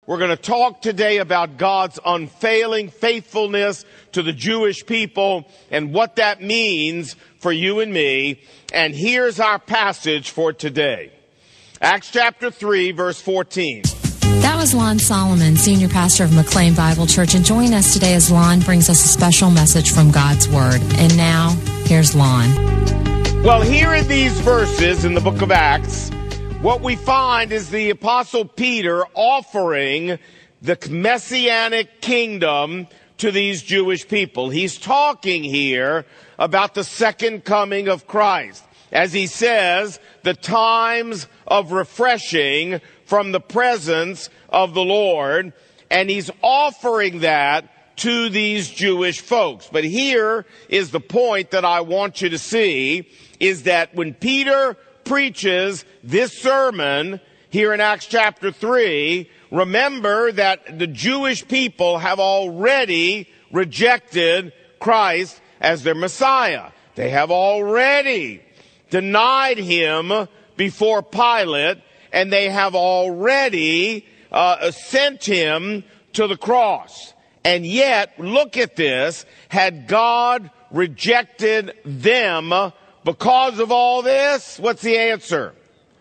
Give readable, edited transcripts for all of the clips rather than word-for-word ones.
We're going to talk today about God's unfailing faithfulness to the Jewish people and what that means for you and me. And here's our passage for today. Acts chapter 3, verse 14. That was Lon Solomon, senior pastor of McLean Bible Church. And join us today as Lon brings us a special message from God's Word. And now, here's Lon. Well, here in these verses in the book of Acts, what we find is the Apostle Peter offering the Messianic kingdom to these Jewish people. He's talking here about the second coming of Christ. As he says, the times of refreshing from the presence of the Lord, and he's offering that to these Jewish folks. But here is the point that I want you to see, is that when Peter preaches this sermon here in Acts chapter 3, remember that the Jewish people have already rejected Christ as their Messiah. They have already denied him before Pilate, and they have already sent him to the cross. And yet, look at this, had God rejected them because of all this? What's the answer?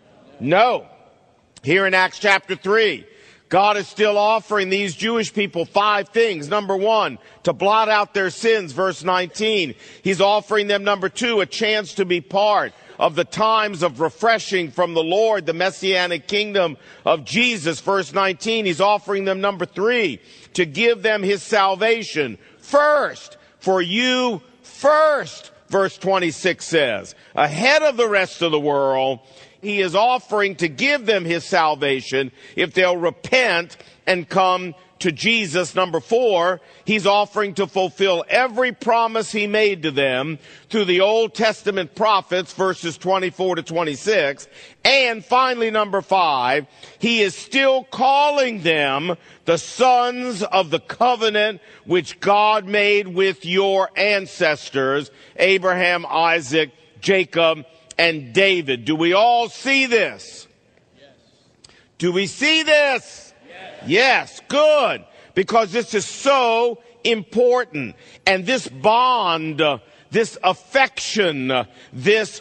No. Here in Acts chapter 3, God is still offering these Jewish people 5 things. Number 1, to blot out their sins, verse 19. He's offering them, number 2, a chance to be part of the times of refreshing from the Lord, the Messianic kingdom of Jesus, verse 19. He's offering them, number 3, to give them his salvation. First, for you first, verse 26 says, ahead of the rest of the world, he is offering to give them his salvation if they'll repent and come to Jesus. Number 4, he's offering to fulfill every promise he made to them through the Old Testament prophets, verses 24 to 26. And finally, number 5, he is still calling them the sons of the covenant which God made with your ancestors, Abraham, Isaac, Jacob, and David. Do we all see this? Yes. Do we see this? Yes, good, because this is so important. And this bond, this affection, this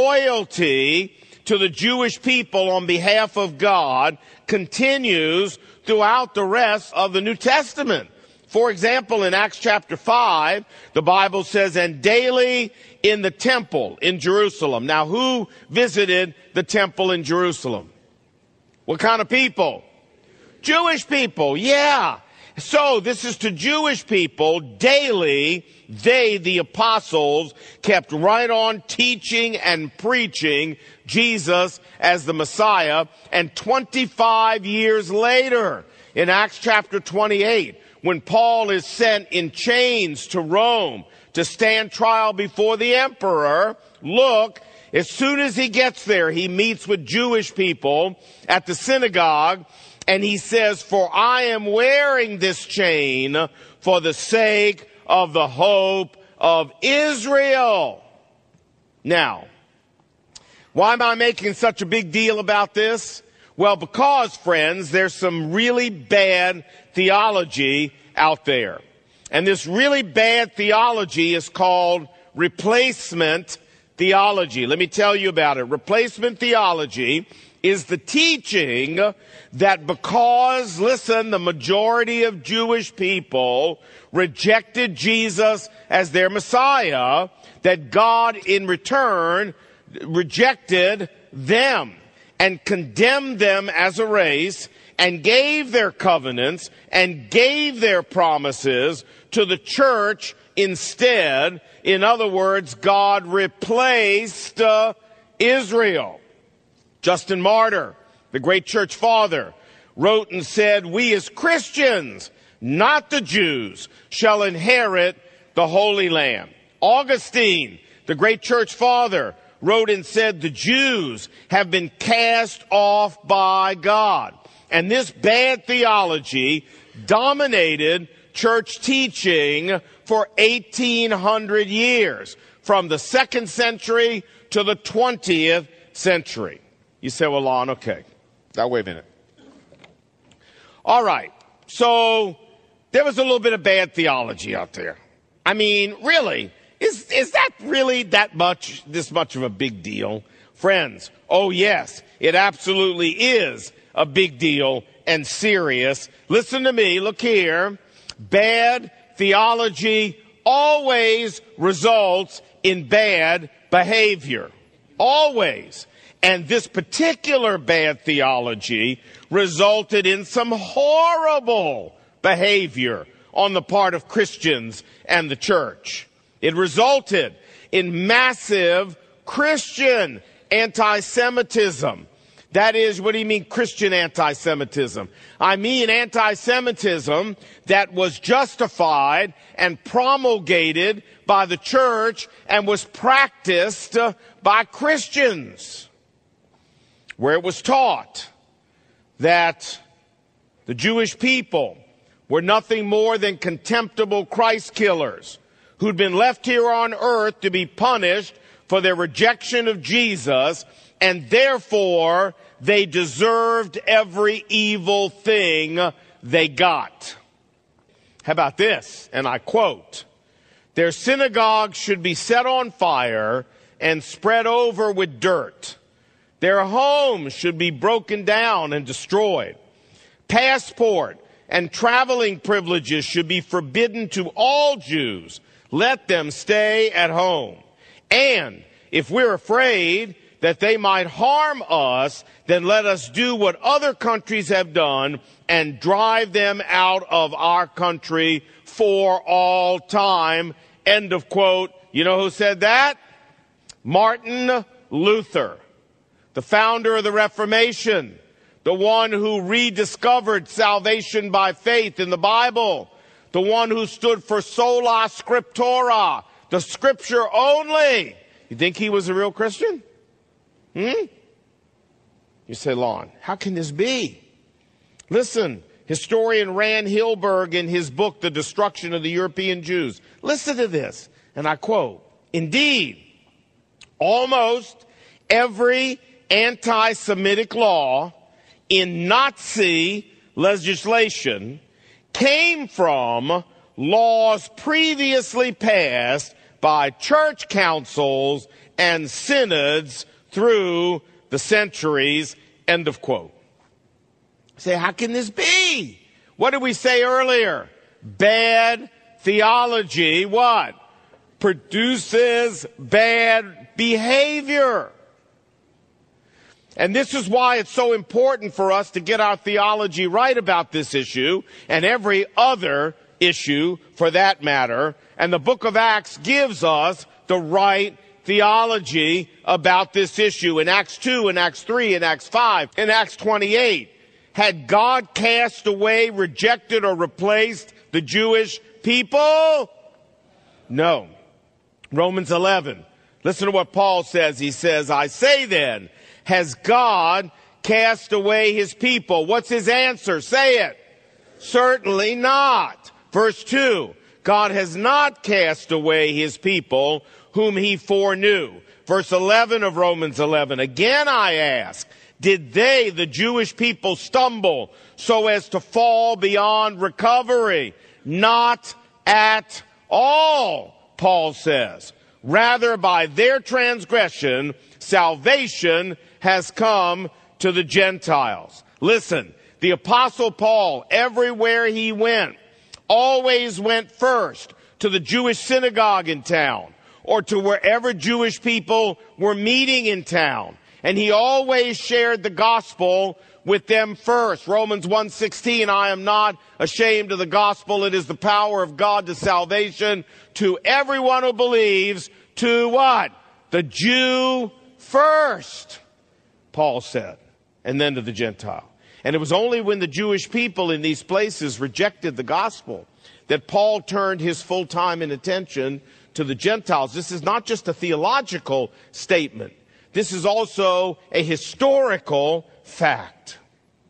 loyalty to the Jewish people on behalf of God continues throughout the rest of the New Testament. For example, in Acts chapter 5, the Bible says, and daily in the temple in Jerusalem. Now, who visited the temple in Jerusalem? What kind of people? Jewish people, yeah. So this is to Jewish people. Daily, they, the apostles, kept right on teaching and preaching Jesus as the Messiah. And 25 years later, in Acts chapter 28, when Paul is sent in chains to Rome to stand trial before the emperor, look, as soon as he gets there, he meets with Jewish people at the synagogue, and he says, for I am wearing this chain for the sake of the hope of Israel. Now, why am I making such a big deal about this? Well, because, friends, there's some really bad theology out there. And this really bad theology is called replacement theology. Let me tell you about it. Replacement theology is the teaching that because, listen, the majority of Jewish people rejected Jesus as their Messiah, that God in return rejected them and condemned them as a race and gave their covenants and gave their promises to the church instead. In other words, God replaced Israel. Justin Martyr, the great church father, wrote and said, we as Christians, not the Jews, shall inherit the Holy Land. Augustine, the great church father, wrote and said, the Jews have been cast off by God. And this bad theology dominated church teaching for 1,800 years, from the 2nd century to the 20th century. You say, well, Lon, okay. Now, wait a minute. All right. So there was a little bit of bad theology out there. I mean, really, is that really this much of a big deal? Friends, oh yes, it absolutely is a big deal and serious. Listen to me, look here. Bad theology always results in bad behavior. Always. And this particular bad theology resulted in some horrible behavior on the part of Christians and the church. It resulted in massive Christian anti-Semitism. That is, what do you mean Christian anti-Semitism? I mean anti-Semitism that was justified and promulgated by the church and was practiced by Christians, where it was taught that the Jewish people were nothing more than contemptible Christ killers who'd been left here on earth to be punished for their rejection of Jesus, and therefore they deserved every evil thing they got. How about this? And I quote, "Their synagogues should be set on fire and spread over with dirt. Their homes should be broken down and destroyed. Passport and traveling privileges should be forbidden to all Jews. Let them stay at home. And if we're afraid that they might harm us, then let us do what other countries have done and drive them out of our country for all time." End of quote. You know who said that? Martin Luther, the founder of the Reformation, the one who rediscovered salvation by faith in the Bible, the one who stood for sola scriptura, the scripture only. You think he was a real Christian? You say, Lon, how can this be? Listen, historian Rand Hilberg in his book, The Destruction of the European Jews. Listen to this, and I quote, "Indeed, almost every anti-Semitic law in Nazi legislation came from laws previously passed by church councils and synods through the centuries." End of quote. Say, how can this be? What did we say earlier? Bad theology, what? Produces bad behavior. And this is why it's so important for us to get our theology right about this issue and every other issue for that matter. And the book of Acts gives us the right theology about this issue. In Acts 2, in Acts 3, in Acts 5, in Acts 28, had God cast away, rejected, or replaced the Jewish people? No. Romans 11. Listen to what Paul says. He says, "I say then, has God cast away his people?" What's his answer? Say it. Certainly not. Verse 2, "God has not cast away his people whom he foreknew." Verse 11 of Romans 11, "Again I ask, did they, the Jewish people, stumble so as to fall beyond recovery? Not at all," Paul says. "Rather, by their transgression, salvation has come to the Gentiles." Listen, the Apostle Paul, everywhere he went, always went first to the Jewish synagogue in town or to wherever Jewish people were meeting in town. And he always shared the gospel with them first. Romans 1:16, "I am not ashamed of the gospel. It is the power of God to salvation to everyone who believes." To what? The Jew first, Paul said, and then to the Gentile. And it was only when the Jewish people in these places rejected the gospel that Paul turned his full time and attention to the Gentiles. This is not just a theological statement. This is also a historical fact.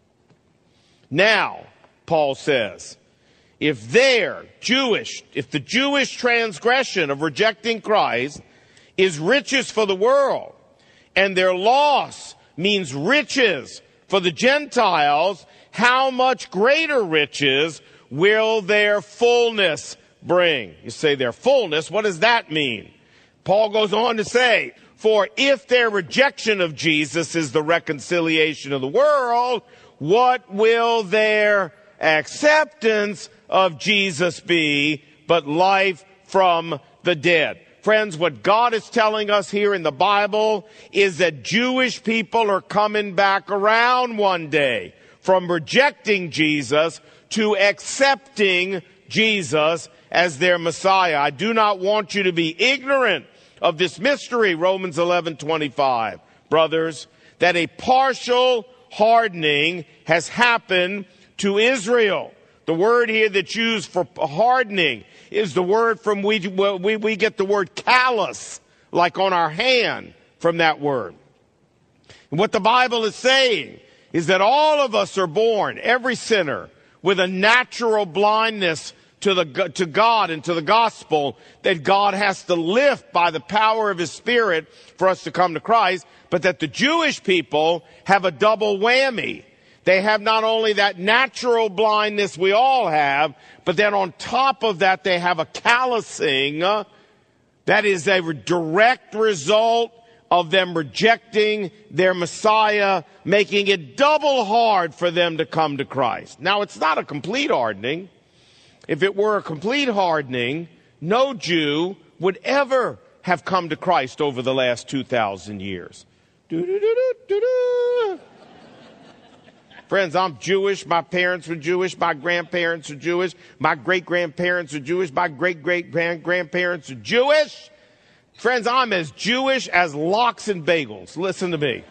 Now, Paul says, if the Jewish transgression of rejecting Christ is riches for the world, and their loss means riches for the Gentiles, how much greater riches will their fullness bring? You say their fullness, what does that mean? Paul goes on to say, for if their rejection of Jesus is the reconciliation of the world, what will their acceptance of Jesus be but life from the dead? Friends, what God is telling us here in the Bible is that Jewish people are coming back around one day from rejecting Jesus to accepting Jesus as their Messiah. I do not want you to be ignorant of this mystery, Romans 11:25, brothers, that a partial hardening has happened to Israel. The word here that's used for hardening is the word from we get the word callous, like on our hand, from that word. And what the Bible is saying is that all of us are born, every sinner, with a natural blindness to God and to the gospel that God has to lift by the power of his Spirit for us to come to Christ, but that the Jewish people have a double whammy. They have not only that natural blindness we all have, but then on top of that they have a callousing that is a direct result of them rejecting their Messiah, making it double hard for them to come to Christ. Now, it's not a complete hardening. If it were a complete hardening, no Jew would ever have come to Christ over the last 2,000 years. Friends, I'm Jewish. My parents were Jewish. My grandparents are Jewish. My great-grandparents are Jewish. My great-great-grandparents are Jewish. Friends, I'm as Jewish as lox and bagels. Listen to me.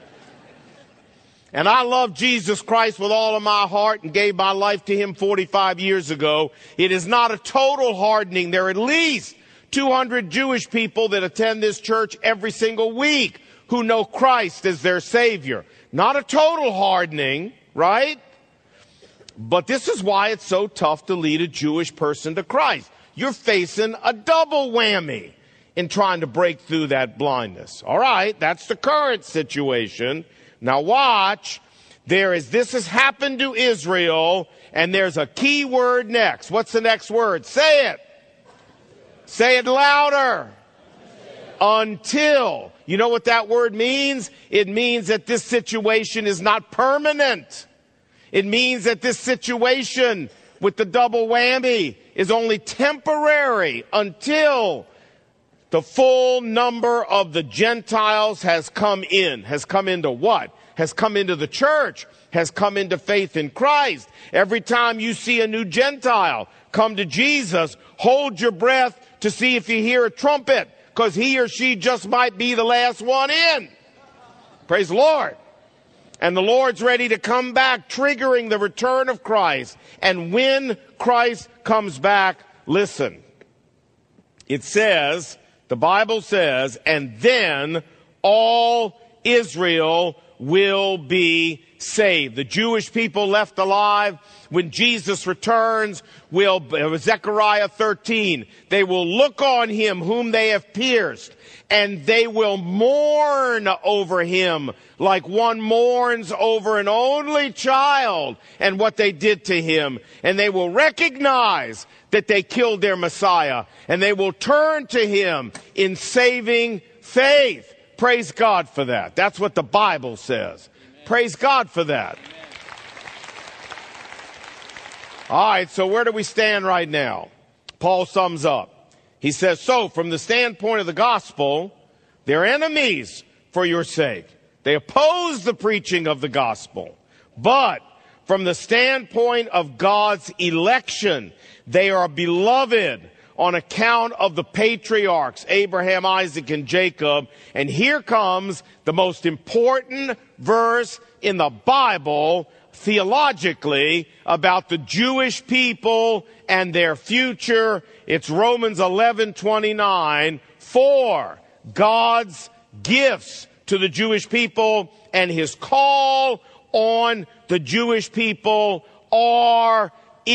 And I love Jesus Christ with all of my heart and gave my life to him 45 years ago. It is not a total hardening. There are at least 200 Jewish people that attend this church every single week who know Christ as their Savior. Not a total hardening, right? But this is why it's so tough to lead a Jewish person to Christ. You're facing a double whammy in trying to break through that blindness. All right, that's the current situation. Now watch, this has happened to Israel, and there's a key word next. What's the next word? Say it. Say it louder. Until. You know what that word means? It means that this situation is not permanent. It means that this situation with the double whammy is only temporary until the full number of the Gentiles has come in. Has come into what? Has come into the church. Has come into faith in Christ. Every time you see a new Gentile come to Jesus, hold your breath to see if you hear a trumpet, because he or she just might be the last one in. Praise the Lord. And the Lord's ready to come back, triggering the return of Christ. And when Christ comes back, listen, it says, the Bible says, and then all Israel will be saved. The Jewish people left alive when Jesus returns will, Zechariah 13, they will look on him whom they have pierced, and they will mourn over him like one mourns over an only child and what they did to him. And they will recognize that they killed their Messiah, and they will turn to him in saving faith. Praise God for that. That's what the Bible says. Amen. Praise God for that. Amen. All right, so where do we stand right now? Paul sums up. He says, so from the standpoint of the gospel, they're enemies for your sake. They oppose the preaching of the gospel. But from the standpoint of God's election, they are beloved on account of the patriarchs, Abraham, Isaac, and Jacob. And here comes the most important verse in the Bible, theologically, about the Jewish people and their future. It's Romans 11:29. For God's gifts to the Jewish people and his call on the Jewish people are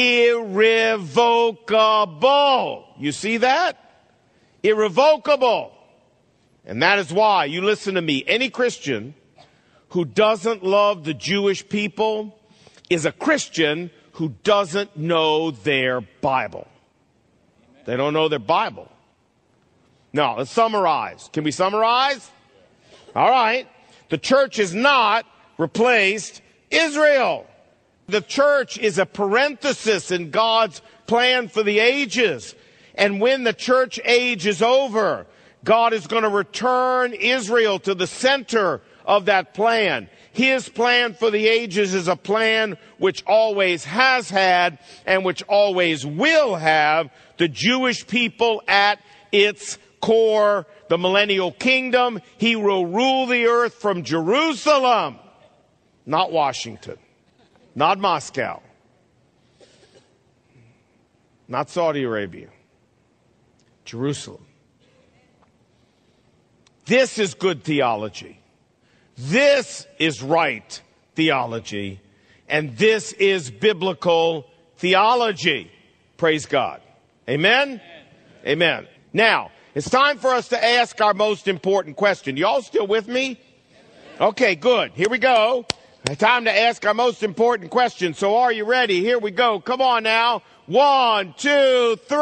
irrevocable. You see that? Irrevocable. And that is why, you listen to me, any Christian who doesn't love the Jewish people is a Christian who doesn't know their Bible. They don't know their Bible. Now, let's summarize. Can we summarize? All right. The church has not replaced Israel. The church is a parenthesis in God's plan for the ages. And when the church age is over, God is going to return Israel to the center of that plan. His plan for the ages is a plan which always has had and which always will have the Jewish people at its core, the millennial kingdom. He will rule the earth from Jerusalem, not Washington, not Moscow, not Saudi Arabia, Jerusalem. This is good theology. This is right theology. And this is biblical theology. Praise God. Amen? Amen. Now, it's time for us to ask our most important question. Y'all still with me? Okay, good. Here we go. Time to ask our most important question. So are you ready? Here we go. Come on now. 1, 2, 3.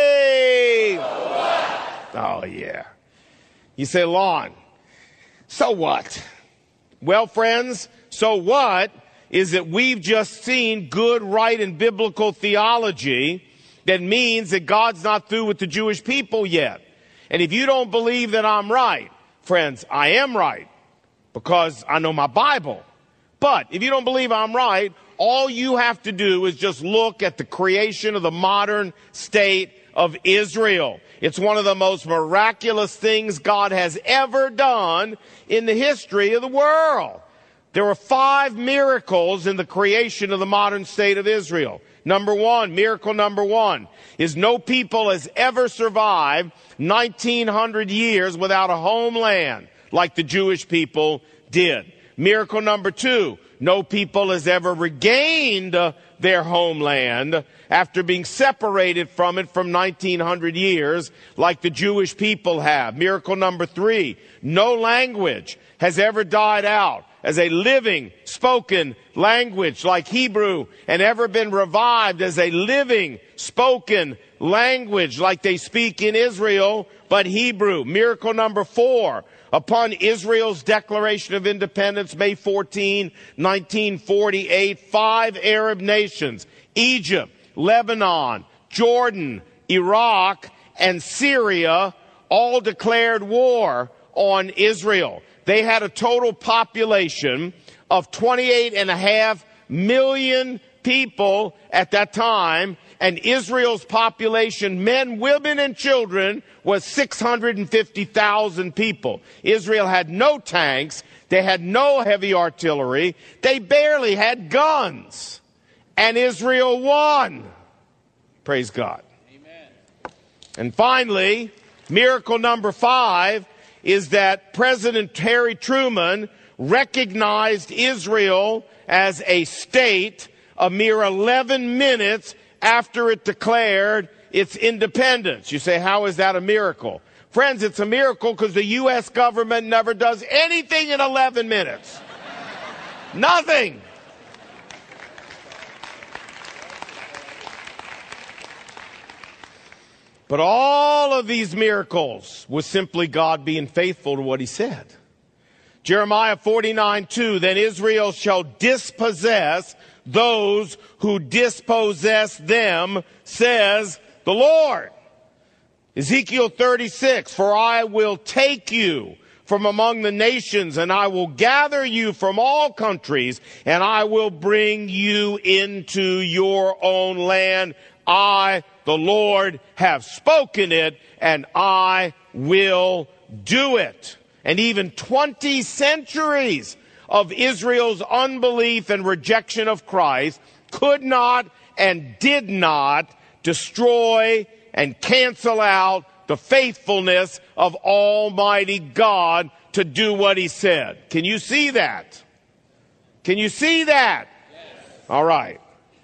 Oh, yeah. You say, Lon, so what? Well, friends, so what is that we've just seen good, right, and biblical theology that means that God's not through with the Jewish people yet. And if you don't believe that I'm right, friends, I am right because I know my Bible. But if you don't believe I'm right, all you have to do is just look at the creation of the modern state of Israel. It's one of the most miraculous things God has ever done in the history of the world. There are 5 miracles in the creation of the modern state of Israel. Miracle number one, is no people has ever survived 1900 years without a homeland like the Jewish people did. Miracle number 2, no people has ever regained their homeland after being separated from it from 1900 years like the Jewish people have. Miracle number 3, no language has ever died out as a living, spoken language like Hebrew and ever been revived as a living, spoken language like they speak in Israel, but Hebrew. Miracle number 4, upon Israel's declaration of independence, May 14, 1948, 5 Arab nations, Egypt, Lebanon, Jordan, Iraq, and Syria, all declared war on Israel. They had a total population of 28.5 million people at that time, and Israel's population, men, women, and children, was 650,000 people. Israel had no tanks. They had no heavy artillery. They barely had guns. And Israel won. Praise God. Amen. And finally, miracle number 5 is that President Harry Truman recognized Israel as a state a mere 11 minutes after it declared its independence. You say, how is that a miracle? Friends, it's a miracle because the U.S. government never does anything in 11 minutes. Nothing. But all of these miracles was simply God being faithful to what he said. Jeremiah 49:2, then Israel shall dispossess those who dispossess them, says the Lord. Ezekiel 36, for I will take you from among the nations, and I will gather you from all countries, and I will bring you into your own land. I, the Lord, have spoken it, and I will do it. And even 20 centuries of Israel's unbelief and rejection of Christ could not and did not destroy and cancel out the faithfulness of Almighty God to do what he said. Can you see that? Can you see that? Yes. All right.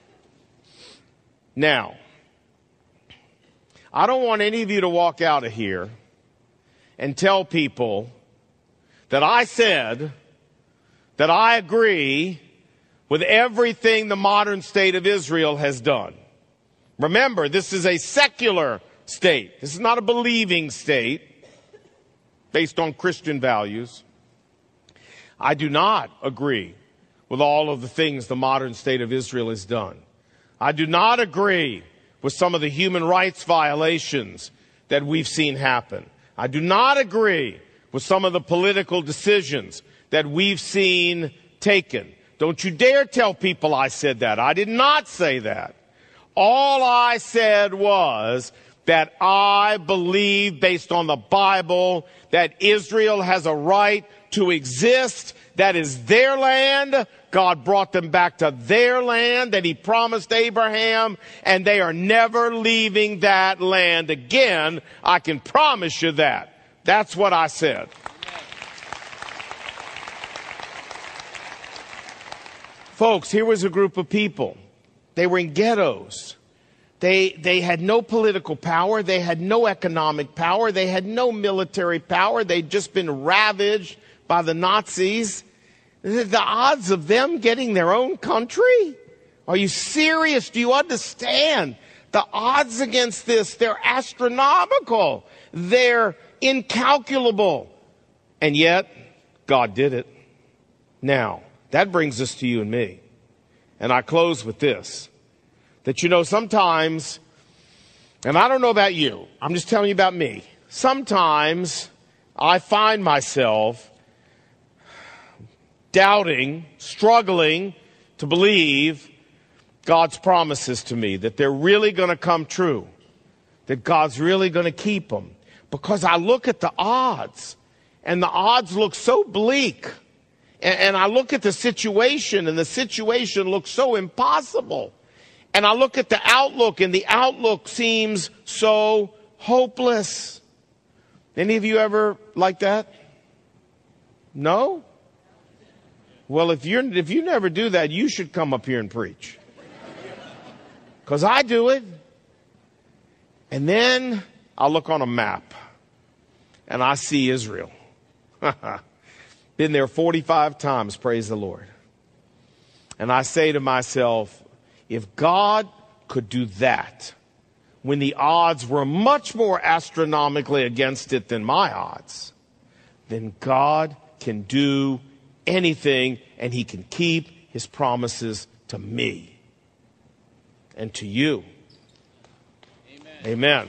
Now, I don't want any of you to walk out of here and tell people that I said that I agree with everything the modern state of Israel has done. Remember, this is a secular state. This is not a believing state based on Christian values. I do not agree with all of the things the modern state of Israel has done. I do not agree with some of the human rights violations that we've seen happen. I do not agree with some of the political decisions that we've seen taken. Don't you dare tell people I said that. I did not say that. All I said was that I believe, based on the Bible, that Israel has a right to exist. That is their land. God brought them back to their land that he promised Abraham, and they are never leaving that land again. I can promise you that. That's what I said. Folks, here was a group of people. They were in ghettos. They had no political power. They had no economic power. They had no military power. They'd just been ravaged by the Nazis. The odds of them getting their own country? Are you serious? Do you understand? The odds against this, they're astronomical. They're incalculable. And yet, God did it. Now, that brings us to you and me. And I close with this. That sometimes, and I don't know about you, I'm just telling you about me. Sometimes I find myself doubting, struggling to believe God's promises to me, that they're really going to come true, that God's really going to keep them. Because I look at the odds, and the odds look so bleak. And I look at the situation, and the situation looks so impossible. And I look at the outlook, and the outlook seems so hopeless. Any of you ever like that? No? Well, if you never do that, you should come up here and preach. Because I do it. And then I look on a map, and I see Israel. Been there 45 times, praise the Lord. And I say to myself, if God could do that when the odds were much more astronomically against it than my odds, then God can do anything, and he can keep his promises to me and to you. Amen. Amen.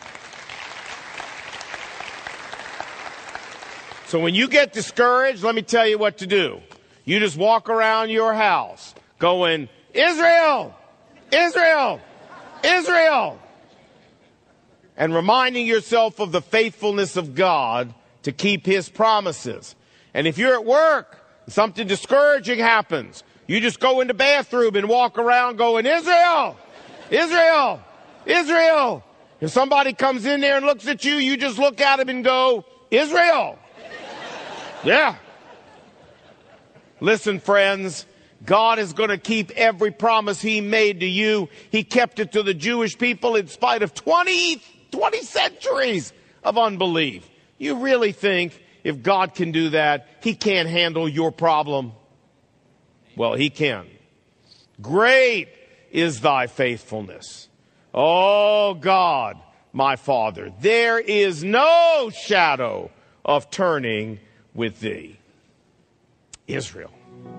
So when you get discouraged, let me tell you what to do. You just walk around your house going, Israel, Israel, Israel, and reminding yourself of the faithfulness of God to keep his promises. And if you're at work, something discouraging happens, you just go in the bathroom and walk around going, Israel, Israel, Israel. If somebody comes in there and looks at you, you just look at him and go, Israel. Yeah. Listen, friends, God is going to keep every promise he made to you. He kept it to the Jewish people in spite of 20 centuries of unbelief. You really think if God can do that, he can't handle your problem? Well, he can. Great is thy faithfulness. Oh God, my Father, there is no shadow of turning with thee. Israel.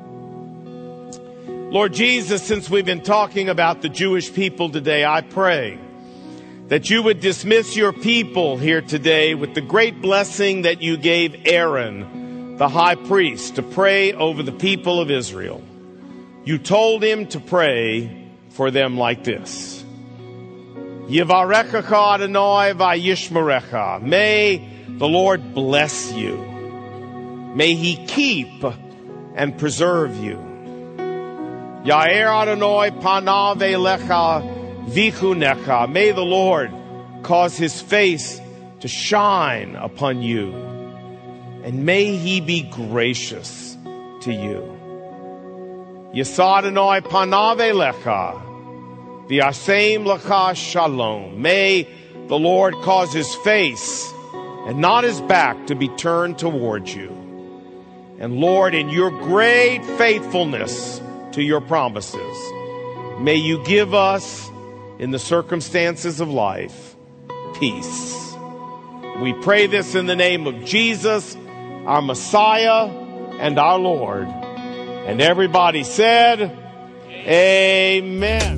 Lord Jesus, since we've been talking about the Jewish people today, I pray that you would dismiss your people here today with the great blessing that you gave Aaron, the high priest, to pray over the people of Israel. You told him to pray for them like this. Yivarechecha Adonai vayishmerecha. May the Lord bless you. May he keep and preserve you. Yair Adonai panav elecha vichunecha. May the Lord cause his face to shine upon you, and may he be gracious to you. Yisad Adonai panav elecha v'yasem lecha shalom. May the Lord cause his face and not his back to be turned towards you. And Lord, in your great faithfulness to your promises. May you give us, in the circumstances of life, peace. We pray this in the name of Jesus, our Messiah and our Lord. And everybody said, Amen.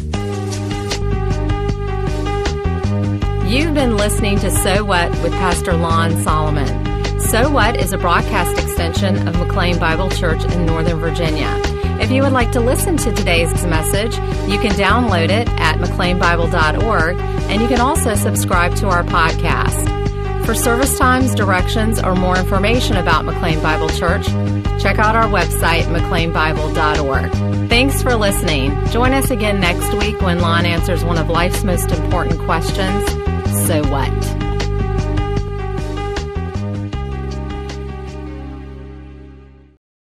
You've been listening to So What with Pastor Lon Solomon. So What is a broadcast extension of McLean Bible Church in Northern Virginia. If you would like to listen to today's message, you can download it at mcleanbible.org, and you can also subscribe to our podcast. For service times, directions, or more information about McLean Bible Church, check out our website, mcleanbible.org. Thanks for listening. Join us again next week when Lon answers one of life's most important questions, so what?